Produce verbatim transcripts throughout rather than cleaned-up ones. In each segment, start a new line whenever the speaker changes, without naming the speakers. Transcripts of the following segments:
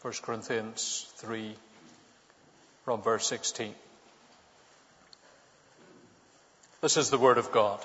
First Corinthians three, from verse sixteen. This is the word of God.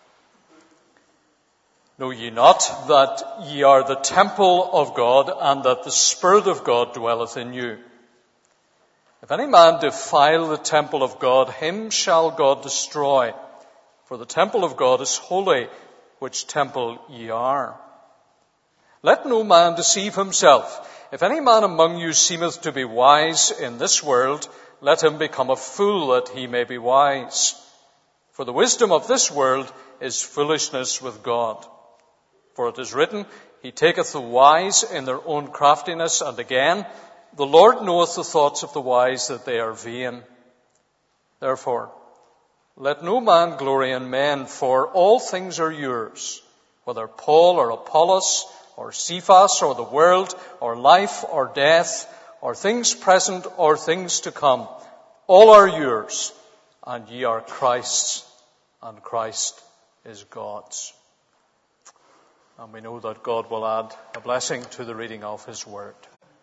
Know ye not that ye are the temple of God, and that the Spirit of God dwelleth in you? If any man defile the temple of God, him shall God destroy. For the temple of God is holy, which temple ye are. Let no man deceive himself. If any man among you seemeth to be wise in this world, let him become a fool, that he may be wise. For the wisdom of this world is foolishness with God. For it is written, He taketh the wise in their own craftiness, and again, the Lord knoweth the thoughts of the wise, that they are vain. Therefore, let no man glory in men, for all things are yours, whether Paul or Apollos, or Cephas, or the world, or life, or death, or things present, or things to come. All are yours, and ye are Christ's, and Christ is God's. And we know that God will add a blessing to the reading of His Word.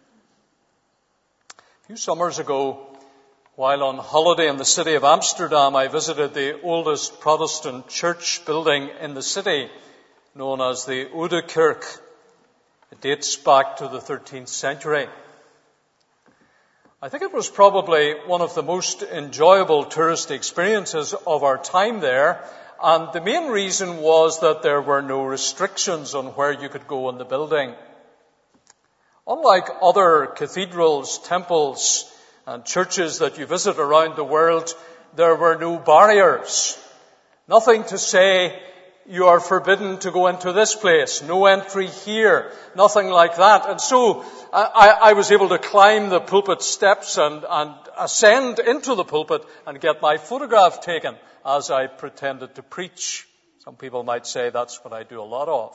A few summers ago, while on holiday in the city of Amsterdam, I visited the oldest Protestant church building in the city, known as the Oude Kerk. It dates back to the thirteenth century. I think it was probably one of the most enjoyable tourist experiences of our time there, and the main reason was that there were no restrictions on where you could go in the building. Unlike other cathedrals, temples, and churches that you visit around the world, there were no barriers. Nothing to say, you are forbidden to go into this place, no entry here, nothing like that. And so I, I was able to climb the pulpit steps and, and ascend into the pulpit and get my photograph taken as I pretended to preach. Some people might say that's what I do a lot of.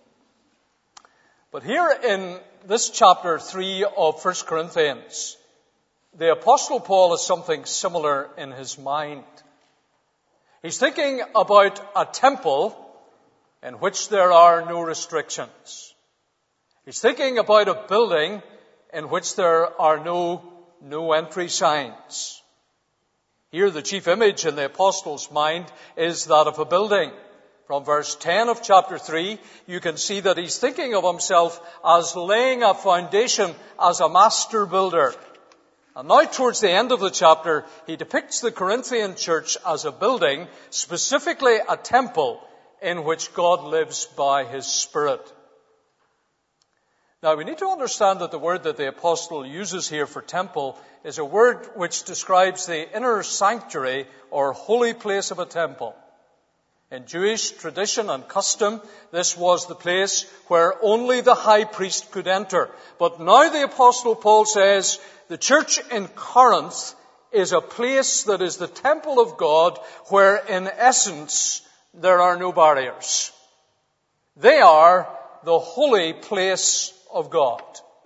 But here in this chapter three of First Corinthians, the Apostle Paul has something similar in his mind. He's thinking about a temple in which there are no restrictions. He's thinking about a building in which there are no, no entry signs. Here the chief image in the apostle's mind is that of a building. From verse ten of chapter three, you can see that he's thinking of himself as laying a foundation as a master builder. And now towards the end of the chapter, he depicts the Corinthian church as a building, specifically a temple in which God lives by His Spirit. Now we need to understand that the word that the apostle uses here for temple is a word which describes the inner sanctuary or holy place of a temple. In Jewish tradition and custom, this was the place where only the high priest could enter. But now the Apostle Paul says the church in Corinth is a place that is the temple of God, where in essence there are no barriers. They are the holy place of God.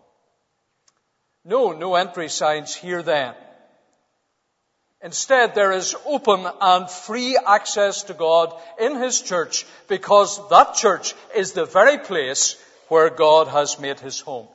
No, no entry signs here then. Instead, there is open and free access to God in His church, because that church is the very place where God has made His home.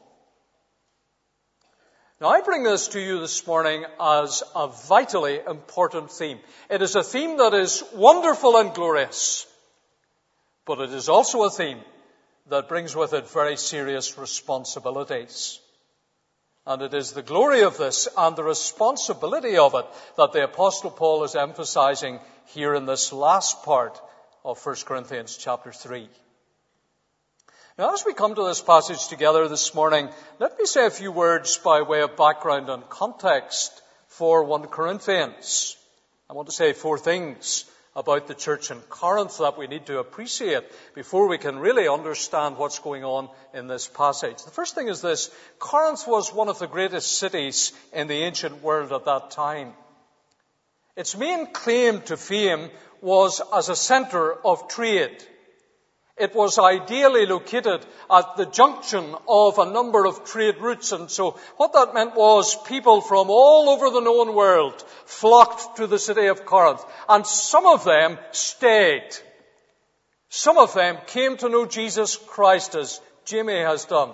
Now, I bring this to you this morning as a vitally important theme. It is a theme that is wonderful and glorious, but it is also a theme that brings with it very serious responsibilities. And it is the glory of this and the responsibility of it that the Apostle Paul is emphasizing here in this last part of First Corinthians chapter three. Now, as we come to this passage together this morning, let me say a few words by way of background and context for First Corinthians. I want to say four things about the church in Corinth that we need to appreciate before we can really understand what's going on in this passage. The first thing is this: Corinth was one of the greatest cities in the ancient world at that time. Its main claim to fame was as a center of trade. It was ideally located at the junction of a number of trade routes, and so what that meant was people from all over the known world flocked to the city of Corinth, and some of them stayed. Some of them came to know Jesus Christ, as Jamie has done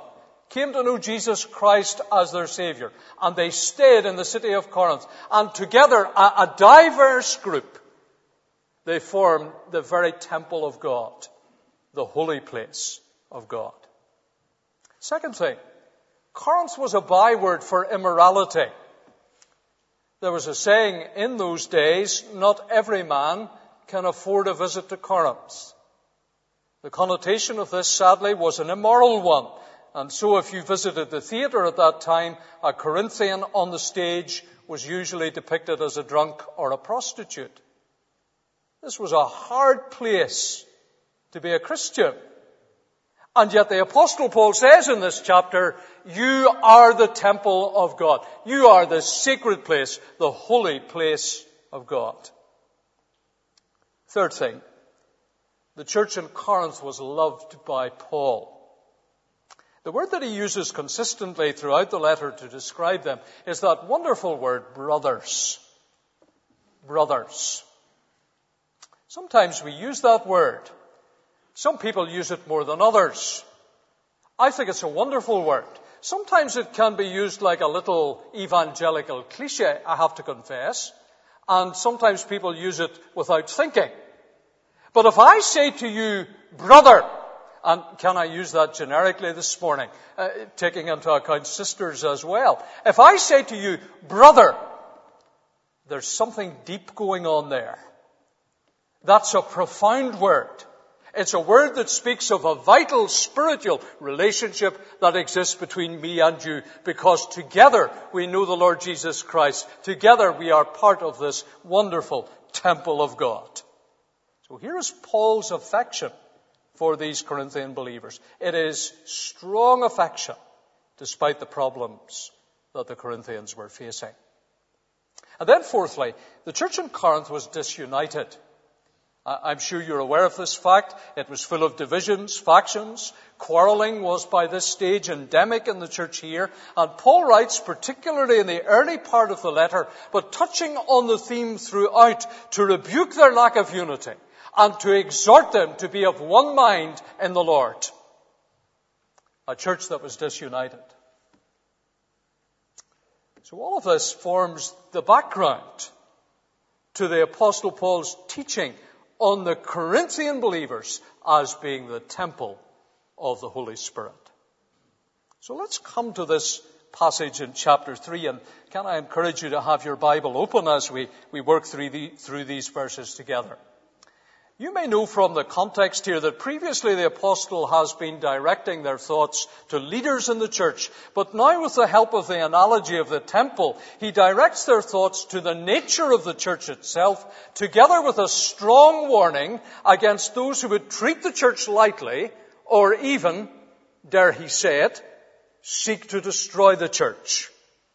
came to know Jesus Christ as their Savior. And they stayed in the city of Corinth. And together, a, a diverse group, they formed the very temple of God, the holy place of God. Second thing, Corinth was a byword for immorality. There was a saying in those days, not every man can afford a visit to Corinth. The connotation of this, sadly, was an immoral one. And so if you visited the theatre at that time, a Corinthian on the stage was usually depicted as a drunk or a prostitute. This was a hard place to be a Christian. And yet the Apostle Paul says in this chapter, you are the temple of God. You are the sacred place, the holy place of God. Third thing, the church in Corinth was loved by Paul. The word that he uses consistently throughout the letter to describe them is that wonderful word, brothers. Brothers. Sometimes we use that word. Some people use it more than others. I think it's a wonderful word. Sometimes it can be used like a little evangelical cliche, I have to confess. And sometimes people use it without thinking. But if I say to you, brother, and can I use that generically this morning, uh, taking into account sisters as well. If I say to you, brother, there's something deep going on there. That's a profound word. It's a word that speaks of a vital spiritual relationship that exists between me and you, because together we know the Lord Jesus Christ. Together we are part of this wonderful temple of God. So here is Paul's affection for these Corinthian believers. It is strong affection, despite the problems that the Corinthians were facing. And then fourthly, the church in Corinth was disunited. I'm sure you're aware of this fact. It was full of divisions, factions. Quarreling was by this stage endemic in the church here. And Paul writes, particularly in the early part of the letter, but touching on the theme throughout, to rebuke their lack of unity and to exhort them to be of one mind in the Lord. A church that was disunited. So all of this forms the background to the Apostle Paul's teaching on the Corinthian believers as being the temple of the Holy Spirit. So let's come to this passage in chapter three, and can I encourage you to have your Bible open as we, we work through, the, through these verses together. You may know from the context here that previously the apostle has been directing their thoughts to leaders in the church, but now with the help of the analogy of the temple, he directs their thoughts to the nature of the church itself, together with a strong warning against those who would treat the church lightly, or even, dare he say it, seek to destroy the church.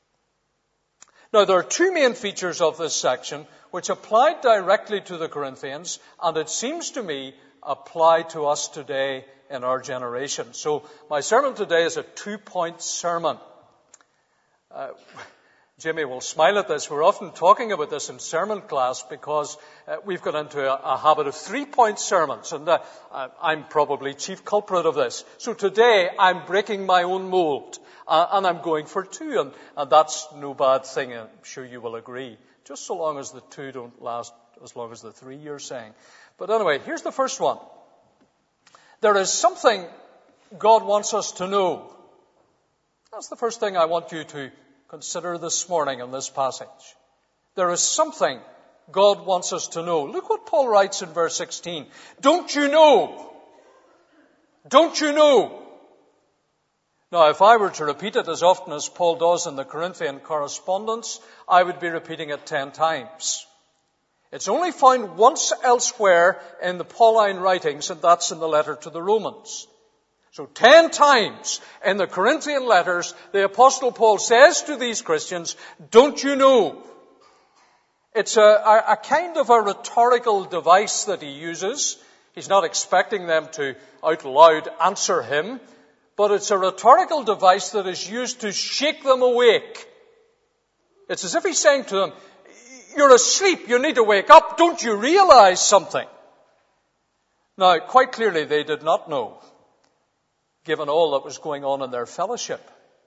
Now, there are two main features of this section which apply directly to the Corinthians, and it seems to me apply to us today in our generation. So my sermon today is a two-point sermon. Uh, Jimmy will smile at this. We're often talking about this in sermon class because uh, we've got into a, a habit of three-point sermons, and uh, I'm probably chief culprit of this. So today I'm breaking my own mold, uh, and I'm going for two, and, and that's no bad thing. I'm sure you will agree. Just so long as the two don't last as long as the three you're saying. But anyway, here's the first one. There is something God wants us to know. That's the first thing I want you to consider this morning in this passage. There is something God wants us to know. Look what Paul writes in verse sixteen. Don't you know? Don't you know? Now, if I were to repeat it as often as Paul does in the Corinthian correspondence, I would be repeating it ten times. It's only found once elsewhere in the Pauline writings, and that's in the letter to the Romans. So ten times in the Corinthian letters, the Apostle Paul says to these Christians, don't you know? It's a, a, a kind of a rhetorical device that he uses. He's not expecting them to out loud answer him, but it's a rhetorical device that is used to shake them awake. It's as if he's saying to them, you're asleep, you need to wake up, don't you realize something? Now, quite clearly they did not know. given all that was going on in their fellowship.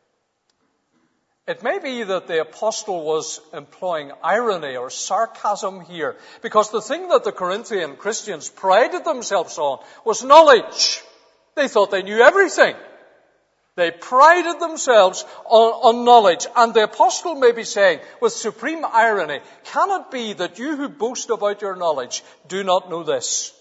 It may be that the apostle was employing irony or sarcasm here, because the thing that the Corinthian Christians prided themselves on was knowledge. They thought they knew everything. They prided themselves on, on knowledge. And the apostle may be saying, with supreme irony, can it be that you who boast about your knowledge do not know this?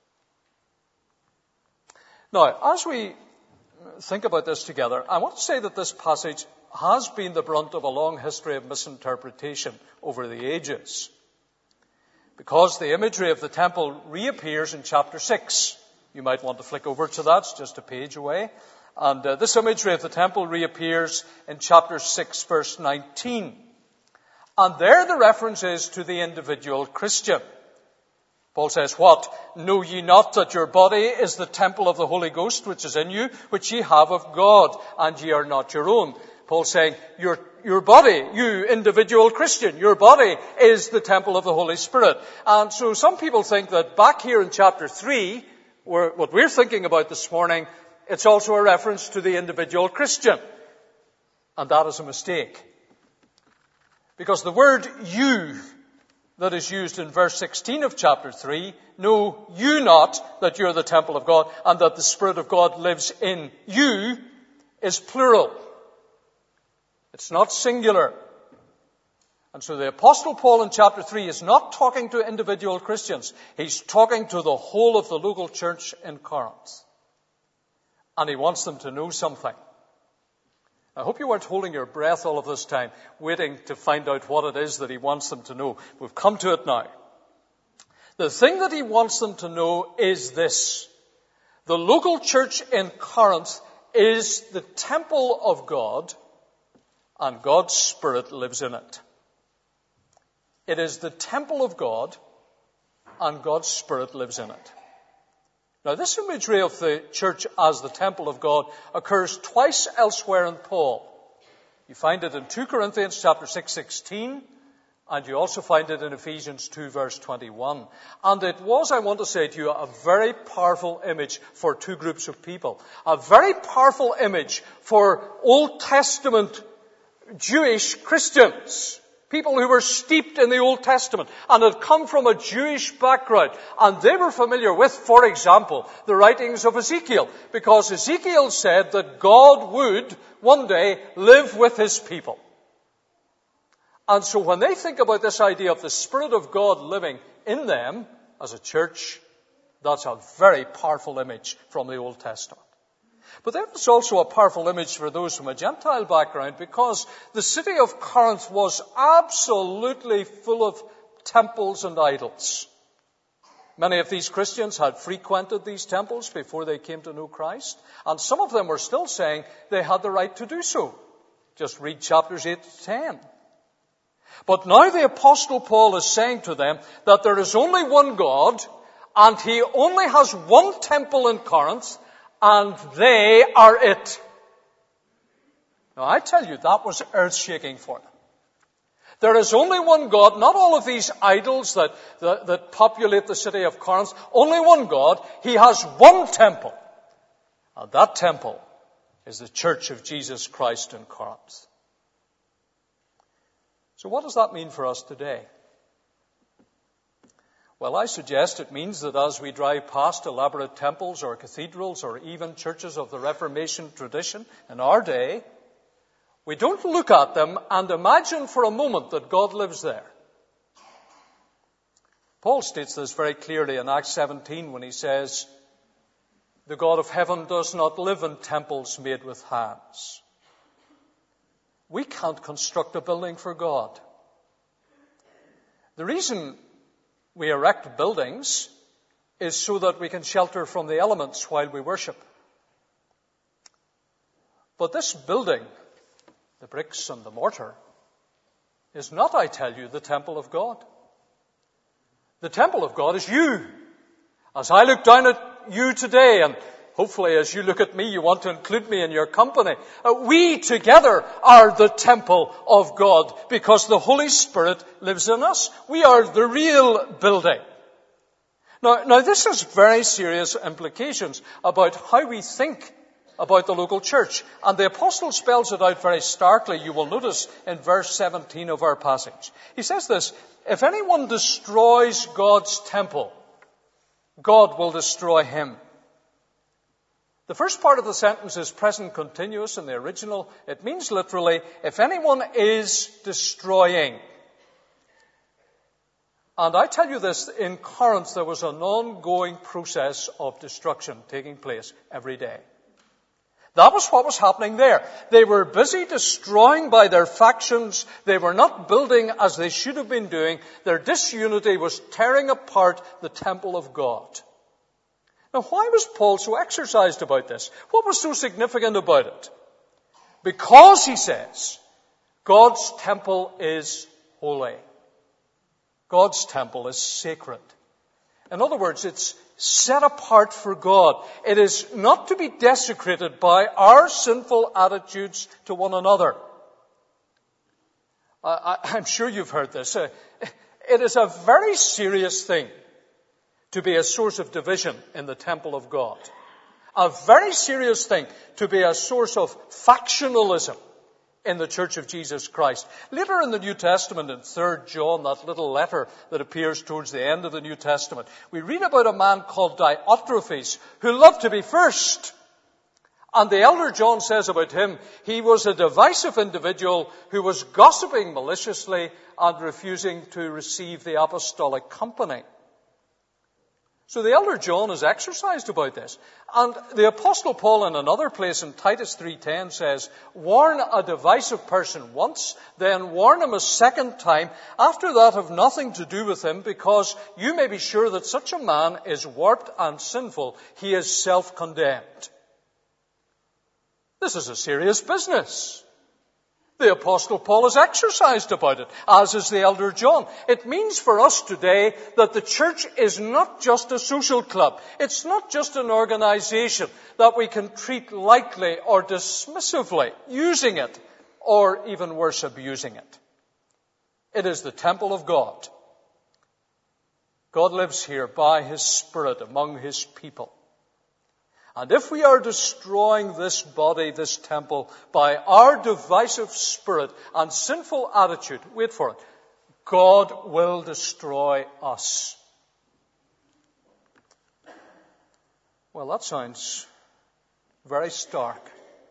Now, as we think about this together, I want to say that this passage has been the brunt of a long history of misinterpretation over the ages. Because the imagery of the temple reappears in chapter six. You might want to flick over to that, it's just a page away. And uh, this imagery of the temple reappears in chapter six, verse nineteen. And there the reference is to the individual Christian. Paul says, what? Know ye not that your body is the temple of the Holy Ghost which is in you, which ye have of God, and ye are not your own. Paul saying, your, your body, you individual Christian, your body is the temple of the Holy Spirit. And so some people think that back here in chapter three, where, what we're thinking about this morning, it's also a reference to the individual Christian. And that is a mistake. Because the word you that is used in verse sixteen of chapter three, know you not that you're the temple of God and that the Spirit of God lives in you, is plural. It's not singular. And so the Apostle Paul in chapter three is not talking to individual Christians. He's talking to the whole of the local church in Corinth. And he wants them to know something. I hope you weren't holding your breath all of this time, waiting to find out what it is that he wants them to know. We've come to it now. The thing that he wants them to know is this. The local church in Corinth is the temple of God, and God's Spirit lives in it. It is the temple of God, and God's Spirit lives in it. Now, this imagery of the church as the temple of God occurs twice elsewhere in Paul. You find it in two Corinthians chapter six, sixteen, and you also find it in Ephesians two, verse twenty-one. And it was, I want to say to you, a very powerful image for two groups of people. A very powerful image for Old Testament Jewish Christians. People who were steeped in the Old Testament and had come from a Jewish background. And they were familiar with, for example, the writings of Ezekiel. Because Ezekiel said that God would one day live with his people. And so when they think about this idea of the Spirit of God living in them as a church, that's a very powerful image from the Old Testament. But there was also a powerful image for those from a Gentile background, because the city of Corinth was absolutely full of temples and idols. Many of these Christians had frequented these temples before they came to know Christ, and some of them were still saying they had the right to do so. Just read chapters eight to ten. But now the Apostle Paul is saying to them that there is only one God, and he only has one temple in Corinth, and they are it. Now, I tell you, that was earth-shaking for them. There is only one God, not all of these idols that, that, that populate the city of Corinth. Only one God. He has one temple. And that temple is the church of Jesus Christ in Corinth. So what does that mean for us today? Well, I suggest it means that as we drive past elaborate temples or cathedrals or even churches of the Reformation tradition in our day, we don't look at them and imagine for a moment that God lives there. Paul states this very clearly in Acts seventeen when he says, the God of heaven does not live in temples made with hands. We can't construct a building for God. The reason we erect buildings is so that we can shelter from the elements while we worship. But this building, the bricks and the mortar, is not, I tell you, the temple of God. The temple of God is you. As I look down at you today, and hopefully as you look at me, you want to include me in your company. Uh, we together are the temple of God because the Holy Spirit lives in us. We are the real building. Now, now this has very serious implications about how we think about the local church. And the apostle spells it out very starkly, you will notice in verse seventeen of our passage. He says this, if anyone destroys God's temple, God will destroy him. The first part of the sentence is present continuous in the original. It means literally, if anyone is destroying. And I tell you this, in Corinth there was an ongoing process of destruction taking place every day. That was what was happening there. They were busy destroying by their factions. They were not building as they should have been doing. Their disunity was tearing apart the temple of God. Now, why was Paul so exercised about this? What was so significant about it? Because, he says, God's temple is holy. God's temple is sacred. In other words, it's set apart for God. It is not to be desecrated by our sinful attitudes to one another. I, I'm sure you've heard this. Uh, it is a very serious thing to be a source of division in the temple of God. A very serious thing to be a source of factionalism in the Church of Jesus Christ. Later in the New Testament, in Third John, that little letter that appears towards the end of the New Testament, we read about a man called Diotrephes who loved to be first. And the elder John says about him, he was a divisive individual who was gossiping maliciously and refusing to receive the apostolic company. So the elder John is exercised about this. And the apostle Paul in another place in Titus three ten says, warn a divisive person once, then warn him a second time. After that, have nothing to do with him, because you may be sure that such a man is warped and sinful. He is self-condemned. This is a serious business. The apostle Paul is exercised about it, as is the elder John. It means for us today that the church is not just a social club. It's not just an organization that we can treat lightly or dismissively, using it, or even worse, abusing it. It is the temple of God. God lives here by His Spirit among His people. And if we are destroying this body, this temple, by our divisive spirit and sinful attitude, wait for it, God will destroy us. Well, that sounds very stark.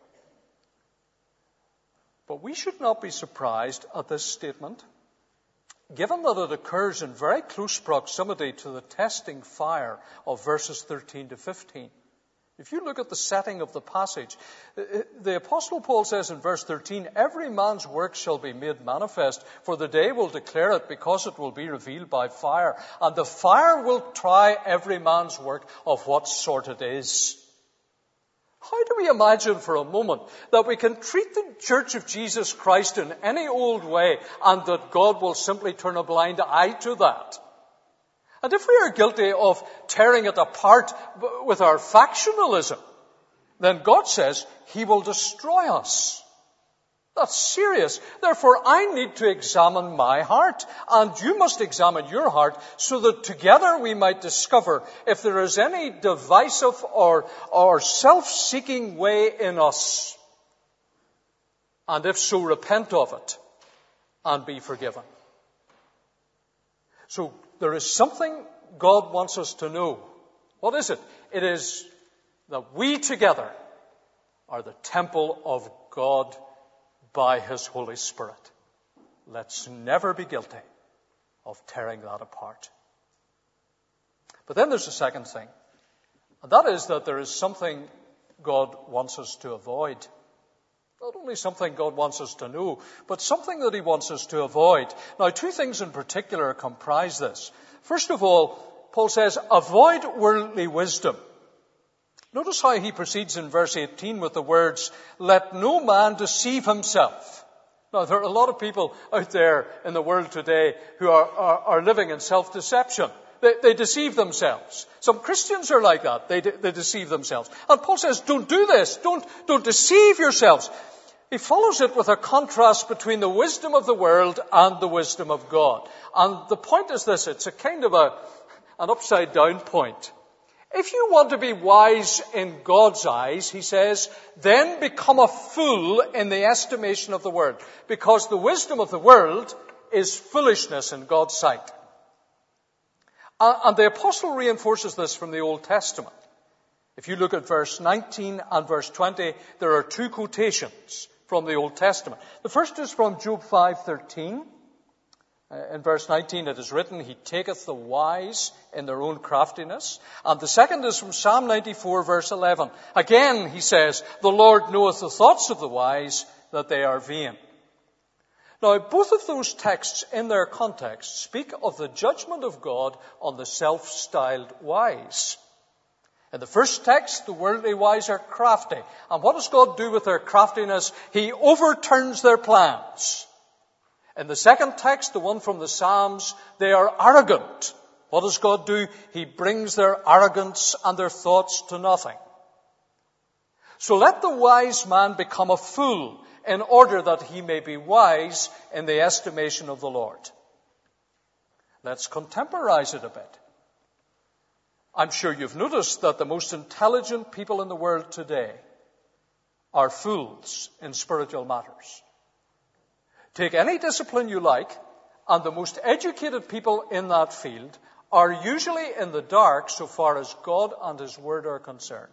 But we should not be surprised at this statement, given that it occurs in very close proximity to the testing fire of verses thirteen to fifteen. If you look at the setting of the passage, the Apostle Paul says in verse thirteen, every man's work shall be made manifest, for the day will declare it, because it will be revealed by fire. And the fire will try every man's work of what sort it is. How do we imagine for a moment that we can treat the Church of Jesus Christ in any old way, and that God will simply turn a blind eye to that? And if we are guilty of tearing it apart with our factionalism, then God says He will destroy us. That's serious. Therefore, I need to examine my heart, and you must examine your heart, so that together we might discover if there is any divisive or, or self-seeking way in us. And if so, repent of it and be forgiven. So, there is something God wants us to know. What is it? It is that we together are the temple of God by His Holy Spirit. Let's never be guilty of tearing that apart. But then there's a second thing. And that is that there is something God wants us to avoid. Not only something God wants us to know, but something that He wants us to avoid. Now, two things in particular comprise this. First of all, Paul says, avoid worldly wisdom. Notice how he proceeds in verse eighteen with the words, let no man deceive himself. Now, there are a lot of people out there in the world today who are, are, are living in self-deception. They, they deceive themselves. Some Christians are like that. They, de- they deceive themselves. And Paul says, don't do this. Don't, don't deceive yourselves. He follows it with a contrast between the wisdom of the world and the wisdom of God. And the point is this, it's a kind of a, an upside down point. If you want to be wise in God's eyes, he says, then become a fool in the estimation of the world, because the wisdom of the world is foolishness in God's sight. And the apostle reinforces this from the Old Testament. If you look at verse nineteen and verse twenty, there are two quotations from the Old Testament. The first is from Job five thirteen. In verse nineteen it is written, he taketh the wise in their own craftiness. And the second is from Psalm ninety-four verse eleven. Again he says, the Lord knoweth the thoughts of the wise, that they are vain. Now both of those texts in their context speak of the judgment of God on the self-styled wise. In the first text, the worldly wise are crafty. And what does God do with their craftiness? He overturns their plans. In the second text, the one from the Psalms, they are arrogant. What does God do? He brings their arrogance and their thoughts to nothing. So let the wise man become a fool in order that he may be wise in the estimation of the Lord. Let's contemporize it a bit. I'm sure you've noticed that the most intelligent people in the world today are fools in spiritual matters. Take any discipline you like, and the most educated people in that field are usually in the dark so far as God and His Word are concerned.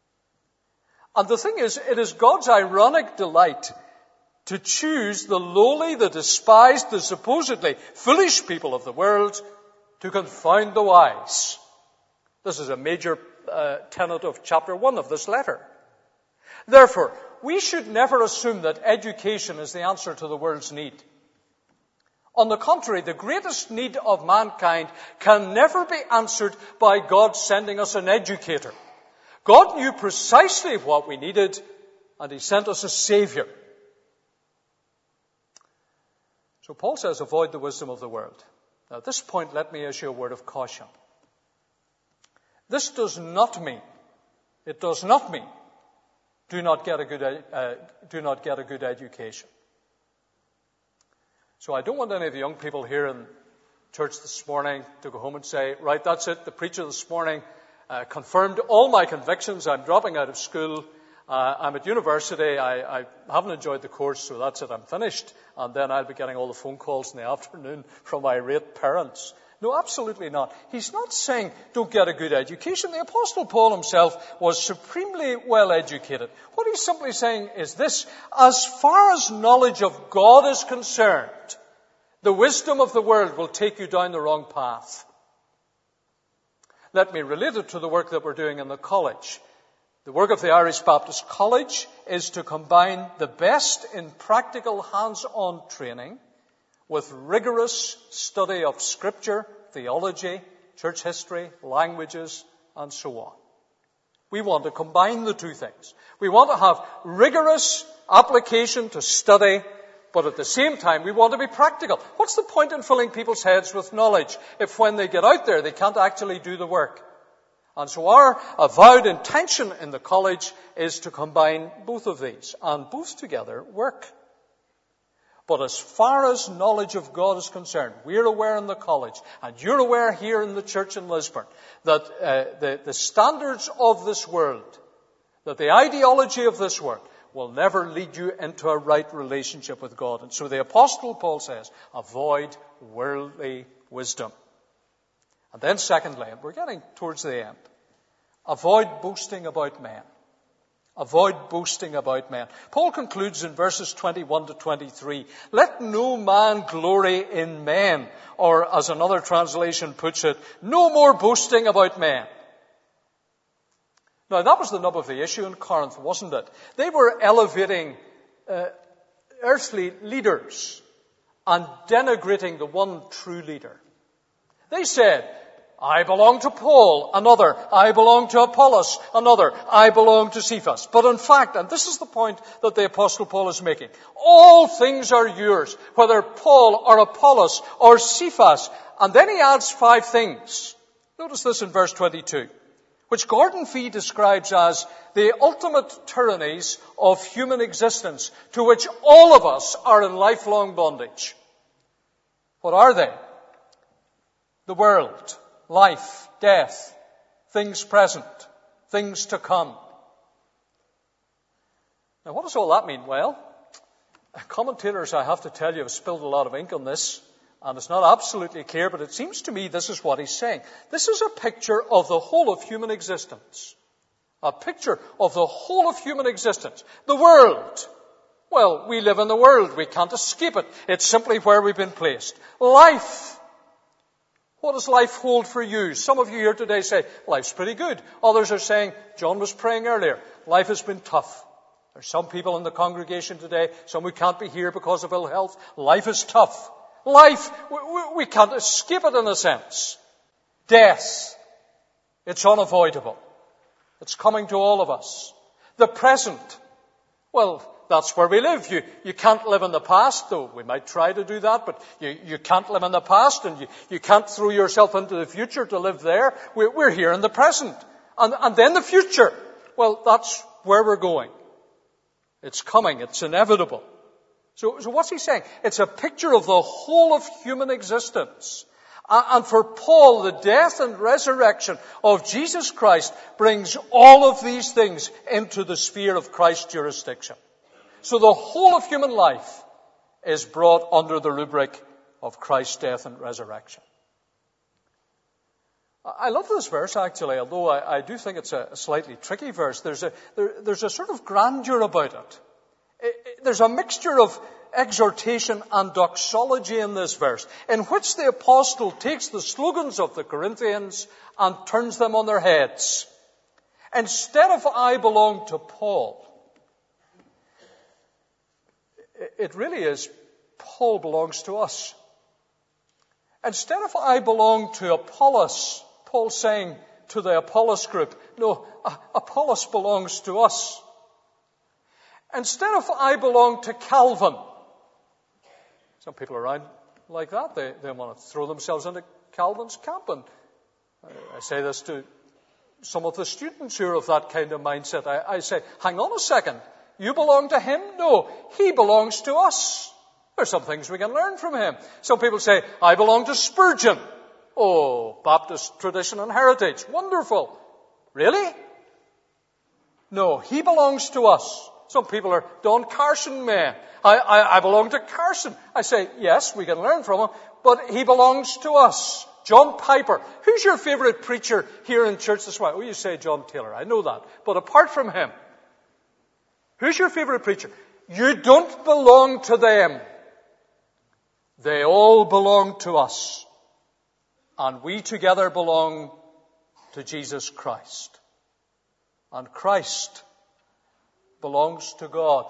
And the thing is, it is God's ironic delight to choose the lowly, the despised, the supposedly foolish people of the world to confound the wise. This is a major uh, tenet of chapter one of this letter. Therefore, we should never assume that education is the answer to the world's need. On the contrary, the greatest need of mankind can never be answered by God sending us an educator. God knew precisely what we needed, and He sent us a Savior. So Paul says, avoid the wisdom of the world. Now, at this point, let me issue a word of caution. This does not mean, it does not mean, do not get a good, uh, do not get a good education. So I don't want any of the young people here in church this morning to go home and say, right, that's it, the preacher this morning uh, confirmed all my convictions, I'm dropping out of school, uh, I'm at university, I, I haven't enjoyed the course, so that's it, I'm finished, and then I'll be getting all the phone calls in the afternoon from irate parents. No, absolutely not. He's not saying don't get a good education. The Apostle Paul himself was supremely well educated. What he's simply saying is this: as far as knowledge of God is concerned, the wisdom of the world will take you down the wrong path. Let me relate it to the work that we're doing in the college. The work of the Irish Baptist College is to combine the best in practical hands-on training with rigorous study of Scripture, theology, church history, languages, and so on. We want to combine the two things. We want to have rigorous application to study, but at the same time we want to be practical. What's the point in filling people's heads with knowledge if when they get out there they can't actually do the work? And so our avowed intention in the college is to combine both of these, and both together work. But as far as knowledge of God is concerned, we're aware in the college, and you're aware here in the church in Lisburn, that uh, the, the standards of this world, that the ideology of this world will never lead you into a right relationship with God. And so the Apostle Paul says, avoid worldly wisdom. And then secondly, and we're getting towards the end, avoid boasting about men. Avoid boasting about men. Paul concludes in verses twenty-one to twenty-three, let no man glory in men, or as another translation puts it, no more boasting about men. Now that was the nub of the issue in Corinth, wasn't it? They were elevating uh, earthly leaders and denigrating the one true leader. They said, I belong to Paul, another. I belong to Apollos, another. I belong to Cephas. But in fact, and this is the point that the Apostle Paul is making, all things are yours, whether Paul or Apollos or Cephas. And then he adds five things. Notice this in verse twenty-two, which Gordon Fee describes as the ultimate tyrannies of human existence, to which all of us are in lifelong bondage. What are they? The world. Life, death, things present, things to come. Now, what does all that mean? Well, commentators, I have to tell you, have spilled a lot of ink on this, and it's not absolutely clear, but it seems to me this is what he's saying. This is a picture of the whole of human existence. A picture of the whole of human existence. The world. Well, we live in the world. We can't escape it. It's simply where we've been placed. Life. What does life hold for you? Some of you here today say, life's pretty good. Others are saying, John was praying earlier, life has been tough. There's some people in the congregation today, some who can't be here because of ill health. Life is tough. Life, we, we can't escape it in a sense. Death, it's unavoidable. It's coming to all of us. The present, well, that's where we live. You, you can't live in the past, though we might try to do that, but you, you can't live in the past, and you, you can't throw yourself into the future to live there. We're, we're here in the present. And, and then the future, well, that's where we're going. It's coming. It's inevitable. So, so what's he saying? It's a picture of the whole of human existence. And for Paul, the death and resurrection of Jesus Christ brings all of these things into the sphere of Christ's jurisdiction. So the whole of human life is brought under the rubric of Christ's death and resurrection. I love this verse, actually, although I, I do think it's a, a slightly tricky verse. There's a, there, there's a sort of grandeur about it. it, it there's a mixture of exhortation and doxology in this verse, in which the apostle takes the slogans of the Corinthians and turns them on their heads. Instead of I belong to Paul, it really is Paul belongs to us. Instead of I belong to Apollos, Paul's saying to the Apollos group, no, Apollos belongs to us. Instead of I belong to Calvin, some people around like that, they, they want to throw themselves into Calvin's camp. And I say this to some of the students who are of that kind of mindset. I, I say, hang on a second. You belong to him? No, he belongs to us. There's some things we can learn from him. Some people say, I belong to Spurgeon. Oh, Baptist tradition and heritage. Wonderful. Really? No, he belongs to us. Some people are Don Carson men. I, I, I belong to Carson. I say, yes, we can learn from him, but he belongs to us. John Piper. Who's your favorite preacher here in church this morning? Oh, you say John Taylor. I know that. But apart from him, who's your favorite preacher? You don't belong to them. They all belong to us. And we together belong to Jesus Christ. And Christ belongs to God.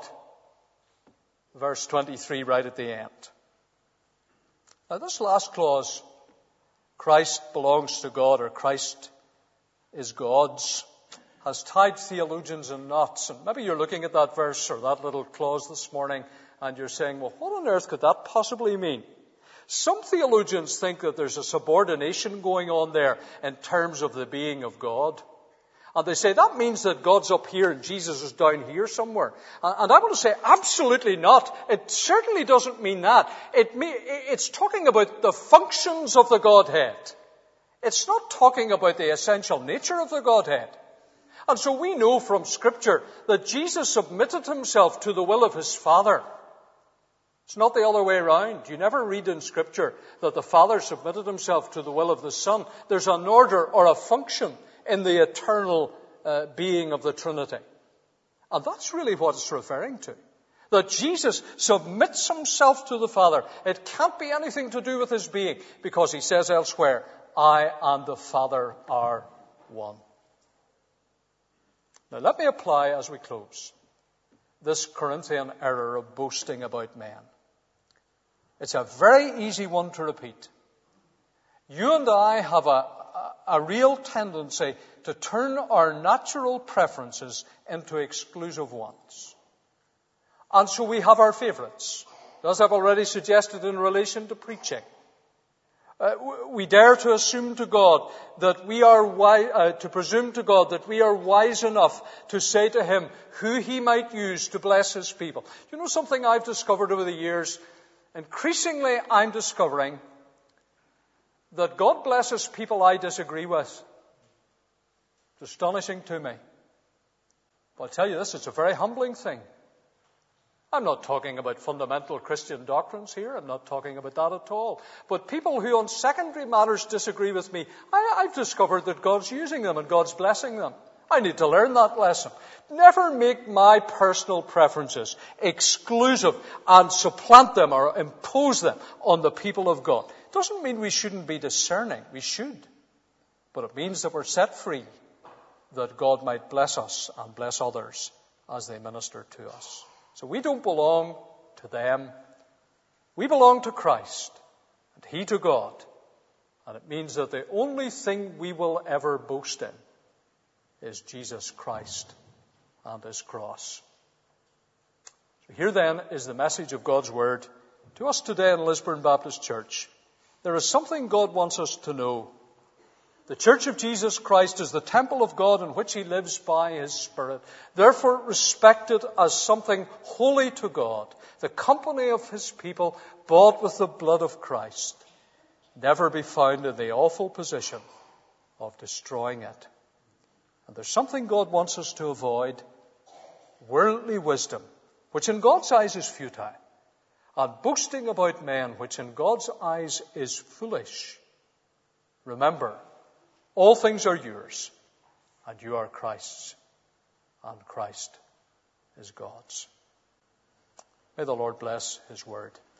Verse twenty-three right at the end. Now this last clause, Christ belongs to God, or Christ is God's, has tied theologians in knots. And maybe you're looking at that verse or that little clause this morning and you're saying, well, what on earth could that possibly mean? Some theologians think that there's a subordination going on there in terms of the being of God. And they say that means that God's up here and Jesus is down here somewhere. And I want to say absolutely not. It certainly doesn't mean that. It me- it's talking about the functions of the Godhead. It's not talking about the essential nature of the Godhead. And so we know from Scripture that Jesus submitted himself to the will of his Father. It's not the other way around. You never read in Scripture that the Father submitted himself to the will of the Son. There's an order or a function in the eternal uh, being of the Trinity. And that's really what it's referring to. That Jesus submits himself to the Father. It can't be anything to do with his being, because he says elsewhere, I and the Father are one. Now let me apply, as we close, this Corinthian error of boasting about men. It's a very easy one to repeat. You and I have a, a, a real tendency to turn our natural preferences into exclusive ones. And so we have our favorites, as I've already suggested in relation to preaching. Uh, we dare to assume to God that we are wise, uh, to presume to God that we are wise enough to say to him who he might use to bless his people. You know something I've discovered over the years? Increasingly, I'm discovering that God blesses people I disagree with. It's astonishing to me. But I'll tell you this, it's a very humbling thing. I'm not talking about fundamental Christian doctrines here. I'm not talking about that at all. But people who on secondary matters disagree with me, I, I've discovered that God's using them and God's blessing them. I need to learn that lesson. Never make my personal preferences exclusive and supplant them or impose them on the people of God. It doesn't mean we shouldn't be discerning. We should. But it means that we're set free, that God might bless us and bless others as they minister to us. So we don't belong to them. We belong to Christ and He to God. And it means that the only thing we will ever boast in is Jesus Christ and His cross. So here then is the message of God's Word to us today in Lisburn Baptist Church. There is something God wants us to know. The Church of Jesus Christ is the temple of God in which He lives by His Spirit. Therefore respected as something holy to God, the company of His people bought with the blood of Christ. Never be found in the awful position of destroying it. And there's something God wants us to avoid: worldly wisdom, which in God's eyes is futile, and boasting about men, which in God's eyes is foolish. Remember, all things are yours, and you are Christ's, and Christ is God's. May the Lord bless His word.